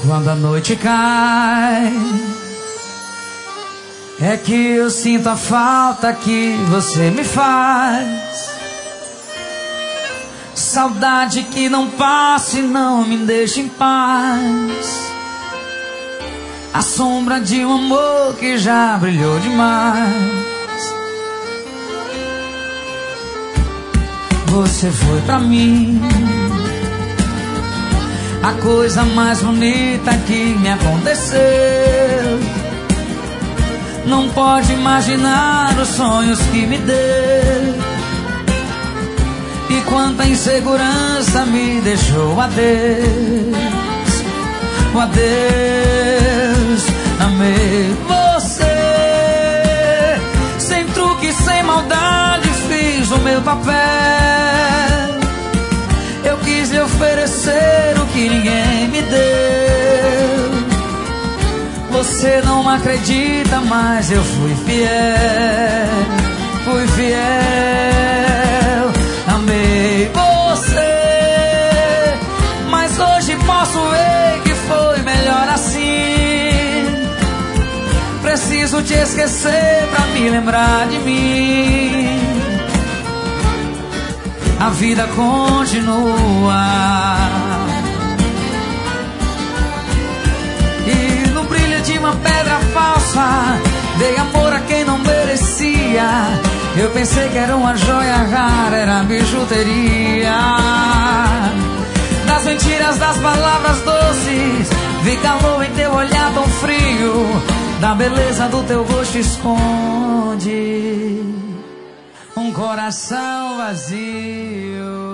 Quando a noite cai, é que eu sinto a falta que você me faz. Saudade que não passa e não me deixa em paz. A sombra de um amor que já brilhou demais. Você foi pra mim a coisa mais bonita que me aconteceu. Não pode imaginar os sonhos que me deu. E quanta insegurança me deixou. Adeus, oh, adeus. Amei você, sem truque, sem maldade, fiz o meu papel. Eu quis lhe oferecer o que ninguém me deu. Você não acredita, mas eu fui fiel. Fui fiel. Amei você, mas hoje posso ver que foi melhor assim. Preciso te esquecer pra me lembrar de mim. A vida continua. E no brilho de uma pedra falsa, dei amor a quem não merecia. Eu pensei que era uma joia rara, era bijuteria. Das mentiras, das palavras doces, vi calor em teu olhar tão frio. Da beleza do teu rosto esconde um coração vazio.